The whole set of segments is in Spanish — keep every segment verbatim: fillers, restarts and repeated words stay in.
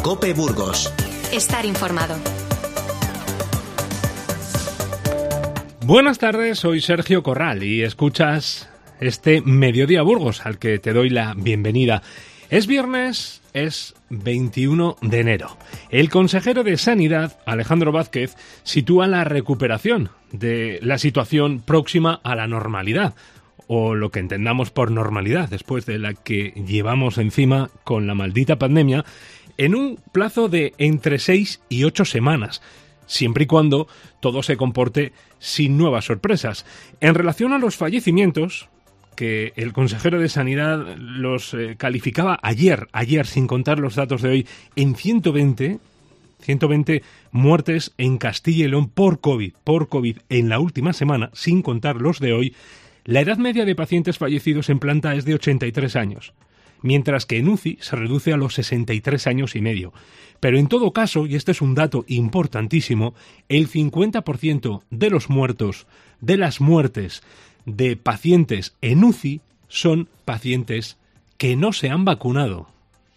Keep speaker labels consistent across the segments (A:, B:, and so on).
A: COPE Burgos.
B: Estar informado.
C: Buenas tardes, soy Sergio Corral y escuchas este Mediodía Burgos al que te doy la bienvenida. Es viernes, es veintiuno de enero. El consejero de Sanidad, Alejandro Vázquez, sitúa la recuperación de la situación próxima a la normalidad, o lo que entendamos por normalidad, después de la que llevamos encima con la maldita pandemia, en un plazo de entre seis y ocho semanas, siempre y cuando todo se comporte sin nuevas sorpresas. En relación a los fallecimientos, que el consejero de Sanidad los eh, calificaba ayer, ayer sin contar los datos de hoy, en ciento veinte muertes en Castilla y León por COVID, por COVID en la última semana, sin contar los de hoy. La edad media de pacientes fallecidos en planta es de ochenta y tres años, mientras que en U C I se reduce a los sesenta y tres años y medio. Pero en todo caso, y este es un dato importantísimo, el cincuenta por ciento de los muertos, de las muertes de pacientes en U C I son pacientes que no se han vacunado.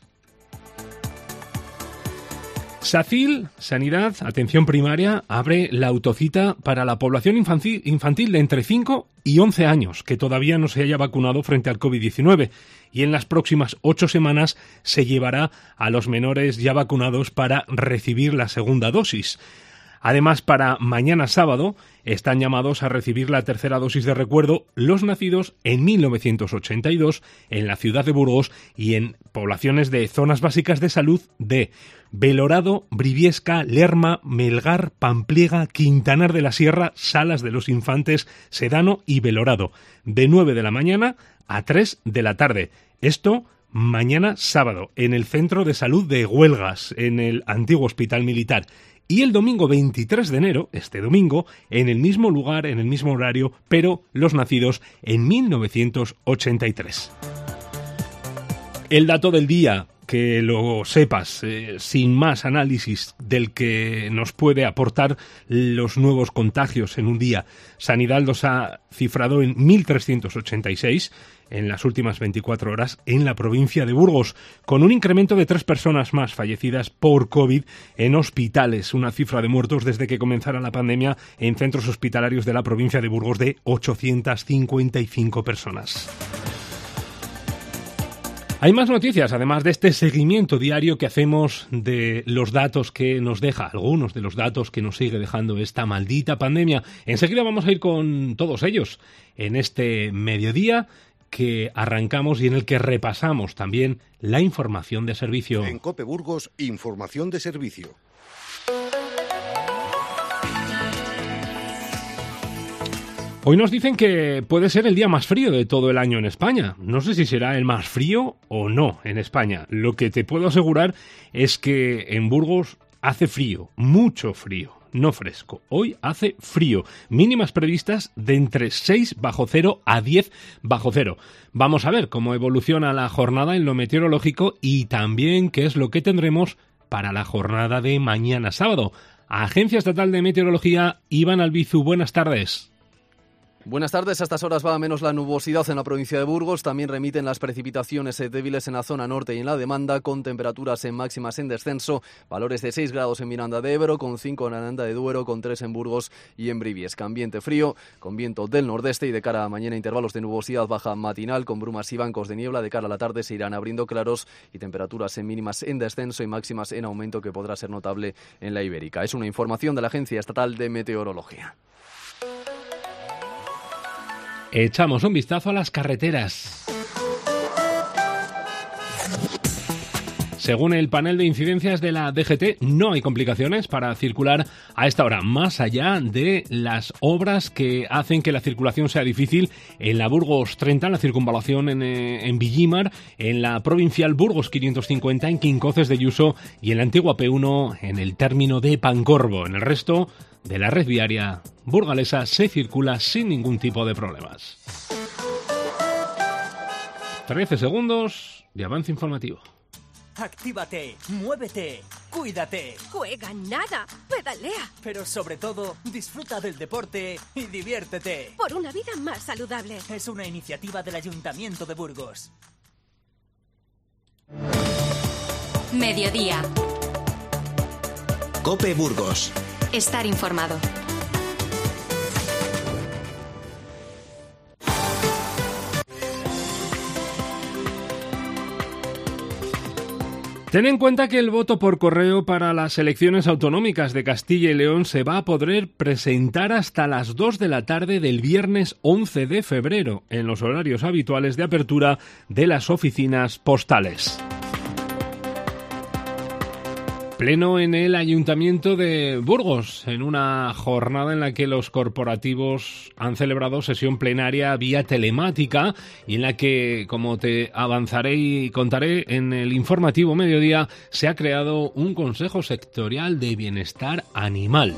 C: SACIL, Sanidad, Atención Primaria, abre la autocita para la población infantil, infantil de entre cinco y once años, que todavía no se haya vacunado frente al COVID diecinueve, y en las próximas ocho semanas se llevará a los menores ya vacunados para recibir la segunda dosis. Además, para mañana sábado están llamados a recibir la tercera dosis de recuerdo los nacidos en mil novecientos ochenta y dos en la ciudad de Burgos y en poblaciones de zonas básicas de salud de Belorado, Briviesca, Lerma, Melgar, Pampliega, Quintanar de la Sierra, Salas de los Infantes, Sedano y Belorado, de nueve de la mañana a tres de la tarde. Esto mañana sábado en el Centro de Salud de Huelgas, en el antiguo Hospital Militar. Y el domingo veintitrés de enero, este domingo, en el mismo lugar, en el mismo horario, pero los nacidos en mil novecientos ochenta y tres. El dato del día, que lo sepas, eh, sin más análisis del que nos puede aportar los nuevos contagios en un día. Sanidad los ha cifrado en mil trescientos ochenta y seis en las últimas veinticuatro horas en la provincia de Burgos, con un incremento de tres personas más fallecidas por COVID en hospitales, una cifra de muertos desde que comenzara la pandemia en centros hospitalarios de la provincia de Burgos de ochocientas cincuenta y cinco personas. Hay más noticias, además de este seguimiento diario que hacemos de los datos que nos deja, algunos de los datos que nos sigue dejando esta maldita pandemia. Enseguida vamos a ir con todos ellos en este mediodía que arrancamos y en el que repasamos también la información de servicio.
D: En COPE Burgos, información de servicio.
C: Hoy nos dicen que puede ser el día más frío de todo el año en España. No sé si será el más frío o no en España. Lo que te puedo asegurar es que en Burgos hace frío, mucho frío, no fresco. Hoy hace frío. Mínimas previstas de entre seis bajo cero a diez bajo cero. Vamos a ver cómo evoluciona la jornada en lo meteorológico y también qué es lo que tendremos para la jornada de mañana sábado. Agencia Estatal de Meteorología, Iván Albizu, buenas tardes.
E: Buenas tardes. A estas horas va a menos la nubosidad en la provincia de Burgos. También remiten las precipitaciones débiles en la zona norte y en la demanda, con temperaturas en máximas en descenso. Valores de seis grados en Miranda de Ebro, con cinco en Aranda de Duero, con tres en Burgos y en Briviesca. Ambiente frío, con viento del nordeste y de cara a mañana intervalos de nubosidad baja matinal, con brumas y bancos de niebla. De cara a la tarde se irán abriendo claros y temperaturas en mínimas en descenso y máximas en aumento, que podrá ser notable en la Ibérica. Es una información de la Agencia Estatal de Meteorología.
C: Echamos un vistazo a las carreteras. Según el panel de incidencias de la D G T, no hay complicaciones para circular a esta hora, más allá de las obras que hacen que la circulación sea difícil en la Burgos treinta, en la circunvalación en, eh, en Villimar, en la provincial Burgos quinientos cincuenta, en Quincoces de Yuso y en la antigua P uno en el término de Pancorbo. En el resto de la red viaria burgalesa se circula sin ningún tipo de problemas. trece segundos de avance informativo.
F: Actívate, muévete, cuídate.
B: Juega nada, pedalea.
F: Pero sobre todo, disfruta del deporte y diviértete.
B: Por una vida más saludable.
F: Es una iniciativa del Ayuntamiento de Burgos.
B: Mediodía.
A: COPE Burgos.
B: Estar informado.
C: Ten en cuenta que el voto por correo para las elecciones autonómicas de Castilla y León se va a poder presentar hasta las dos de la tarde del viernes once de febrero, en los horarios habituales de apertura de las oficinas postales. Pleno en el Ayuntamiento de Burgos, en una jornada en la que los corporativos han celebrado sesión plenaria vía telemática y en la que, como te avanzaré y contaré en el informativo mediodía, se ha creado un Consejo Sectorial de Bienestar Animal.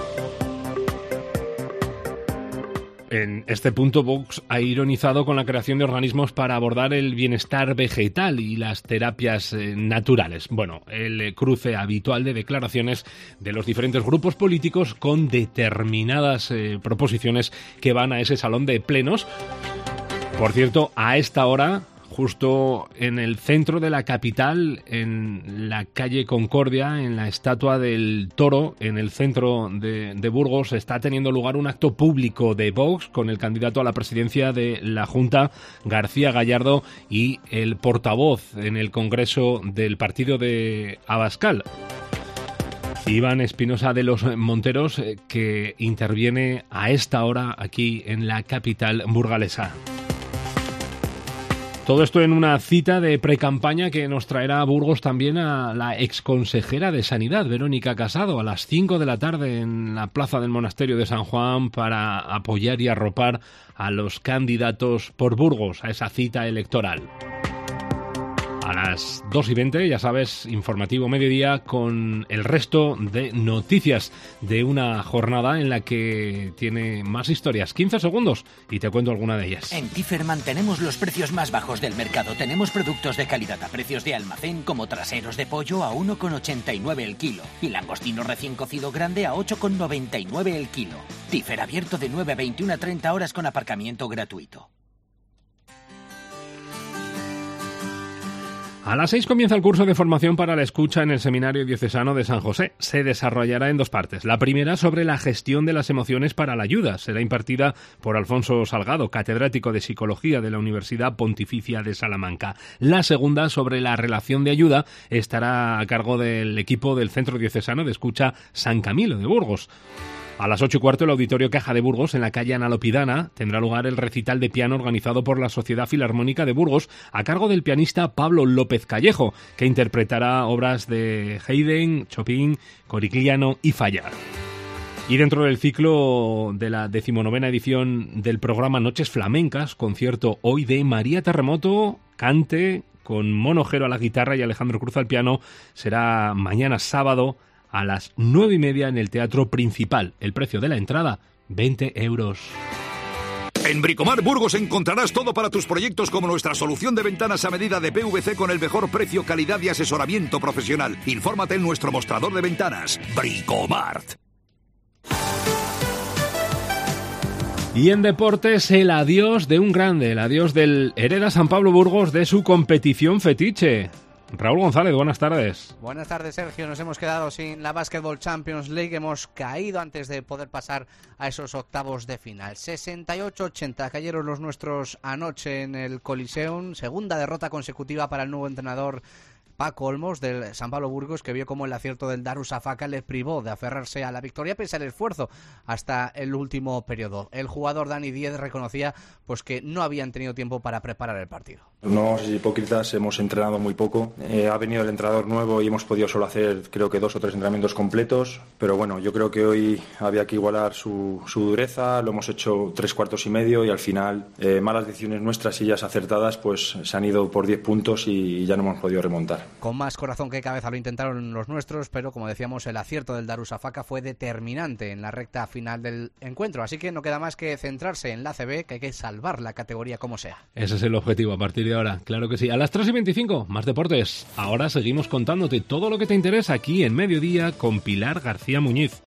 C: En este punto, Vox ha ironizado con la creación de organismos para abordar el bienestar vegetal y las terapias eh, naturales. Bueno, el eh, cruce habitual de declaraciones de los diferentes grupos políticos con determinadas eh, proposiciones que van a ese salón de plenos. Por cierto, a esta hora, justo en el centro de la capital, en la calle Concordia, en la Estatua del Toro, en el centro de, de Burgos, está teniendo lugar un acto público de Vox con el candidato a la presidencia de la Junta, García Gallardo, y el portavoz en el Congreso del partido de Abascal, Iván Espinosa de los Monteros, que interviene a esta hora aquí en la capital burgalesa. Todo esto en una cita de precampaña que nos traerá a Burgos también a la exconsejera de Sanidad, Verónica Casado, a las cinco de la tarde en la plaza del Monasterio de San Juan para apoyar y arropar a los candidatos por Burgos a esa cita electoral. A las dos y veinte, ya sabes, informativo mediodía con el resto de noticias de una jornada en la que tiene más historias. quince segundos y te cuento alguna de ellas.
F: En Tifer mantenemos los precios más bajos del mercado. Tenemos productos de calidad a precios de almacén como traseros de pollo a uno con ochenta y nueve el kilo y langostino recién cocido grande a ocho con noventa y nueve el kilo. Tifer abierto de nueve a veintiuna a treinta horas con aparcamiento gratuito.
C: A las seis comienza el curso de formación para la escucha en el Seminario Diocesano de San José. Se desarrollará en dos partes. La primera sobre la gestión de las emociones para la ayuda. Será impartida por Alfonso Salgado, catedrático de Psicología de la Universidad Pontificia de Salamanca. La segunda sobre la relación de ayuda estará a cargo del equipo del Centro Diocesano de Escucha San Camilo de Burgos. A las ocho y cuarto, el Auditorio Caja de Burgos, en la calle Analopidana, tendrá lugar el recital de piano organizado por la Sociedad Filarmónica de Burgos, a cargo del pianista Pablo López Callejo, que interpretará obras de Haydn, Chopin, Corigliano y Falla. Y dentro del ciclo de la decimonovena edición del programa Noches Flamencas, concierto hoy de María Terremoto, cante, con Mono Ojero a la guitarra y Alejandro Cruz al piano, será mañana sábado a las nueve y media en el Teatro Principal. El precio de la entrada, veinte euros.
G: En Bricomar Burgos encontrarás todo para tus proyectos, como nuestra solución de ventanas a medida de P V C con el mejor precio, calidad y asesoramiento profesional. Infórmate en nuestro mostrador de ventanas. Bricomart.
C: Y en deportes, el adiós de un grande, el adiós del Hereda San Pablo Burgos de su competición fetiche. Raúl González, buenas tardes.
H: Buenas tardes, Sergio. Nos hemos quedado sin la Basketball Champions League. Hemos caído antes de poder pasar a esos octavos de final. sesenta y ocho ochenta cayeron los nuestros anoche en el Coliseum. Segunda derrota consecutiva para el nuevo entrenador Paco Olmos del San Pablo Burgos, que vio cómo el acierto del Darusafaka le privó de aferrarse a la victoria pese al esfuerzo hasta el último periodo. El jugador Dani Díez reconocía pues que no habían tenido tiempo para preparar el partido.
I: No vamos a ser hipócritas, hemos entrenado muy poco. Eh, ha venido el entrenador nuevo y hemos podido solo hacer creo que dos o tres entrenamientos completos, pero bueno, yo creo que hoy había que igualar su, su dureza, lo hemos hecho tres cuartos y medio y al final eh, malas decisiones nuestras y ellas acertadas pues se han ido por diez puntos y ya no hemos podido remontar.
H: Con más corazón que cabeza lo intentaron los nuestros, pero como decíamos, el acierto del Darusafaka fue determinante en la recta final del encuentro. Así que no queda más que centrarse en la A C B, que hay que salvar la categoría como sea.
C: Ese es el objetivo a partir de ahora, claro que sí. A las tres y veinticinco, más deportes. Ahora seguimos contándote todo lo que te interesa aquí en Mediodía con Pilar García Muñiz.